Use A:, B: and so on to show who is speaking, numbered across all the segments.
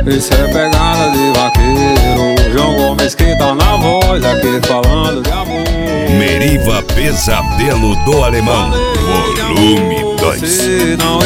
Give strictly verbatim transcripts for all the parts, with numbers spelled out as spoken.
A: Isso é pegada de vaqueiro. João Gomes que tá na voz aqui falando de amor.
B: Meriva Pesadelo do Alemão, volume dois.
A: Você não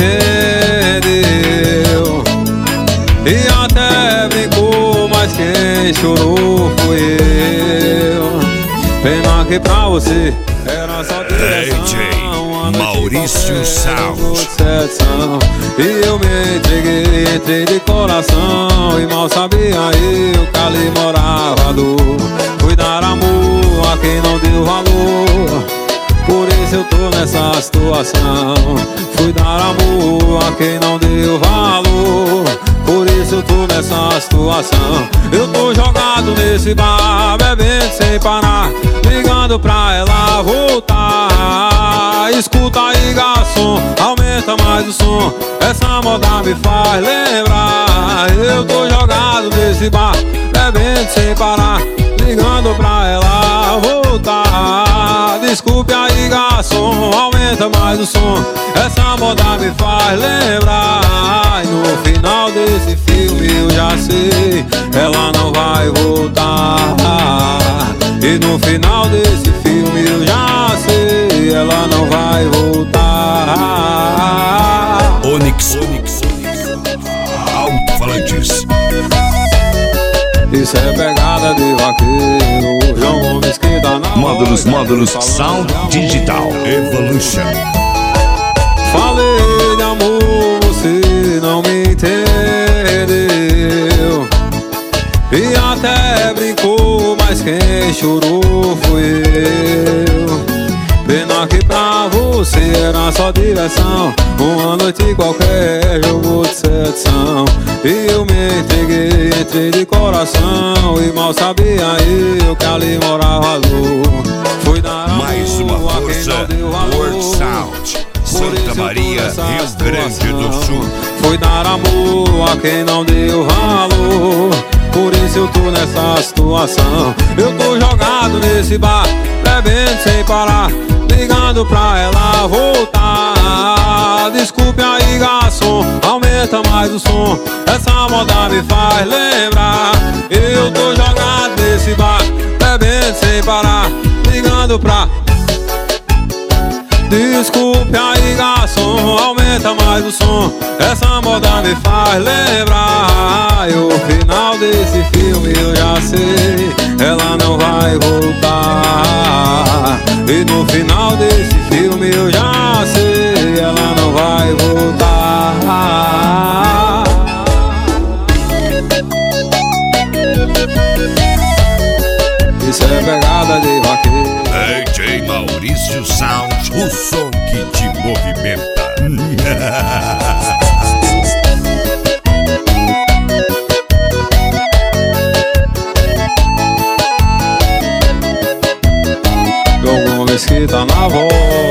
A: entendeu e até brincou, mas quem chorou foi eu. Pena que pra você era só direção.
B: Maurício Sound.
A: E eu me entreguei, entrei de coração. E mal sabia eu que ali morava dor. Fui dar amor a quem não deu valor. Por isso eu tô nessa situação. Fui dar amor a quem não deu valor. Por isso eu tô nessa situação. Eu tô jogado nesse bar, bebendo sem parar, ligando pra ela voltar. Escuta aí, garçom, aumenta mais o som. Essa moda me faz lembrar. Eu tô jogado nesse bar, bebendo sem parar, ligando pra ela voltar. Desculpe aí, garçom, aumenta mais o som. Essa moda me faz lembrar. E no final desse filme eu já sei, ela não vai voltar. E no final desse filme eu já sei, ela não vai voltar.
B: Onix, Onix, alto-falantes.
A: Isso é pegada de vaqueiro. João Gomes que tá na
B: Módulos,
A: voz,
B: módulos, Sound Digital Evolution.
A: Falei de amor, você não me entendeu e até brincou, mas quem chorou foi eu. Pena que pra você era só diversão. Uma noite qualquer, jogo de sedução. E eu me entreguei, entrei de coração. E mal sabia eu que ali morava dor. Fui dar
B: mais uma força, World Sound, Santa Maria, Rio Grande do Sul.
A: Fui dar amor a quem não deu valor. Por isso eu tô nessa situação. Eu tô jogado nesse bar, bebendo sem parar, ligando pra ela voltar. Desculpe aí, garçom, aumenta mais o som. Essa moda me faz lembrar. Eu tô jogado nesse bar, bebendo sem parar, ligando pra... Desculpe aí, garçom, aumenta mais o som. Essa moda me faz lembrar. E o final desse filme eu já sei, ela não vai voltar. E no final desse filme eu já sei, ela não vai voltar. Isso é pegada de vaqueiro.
B: D J Maurício Sound, o som que te movimenta.
A: João Gomes que tá na voz.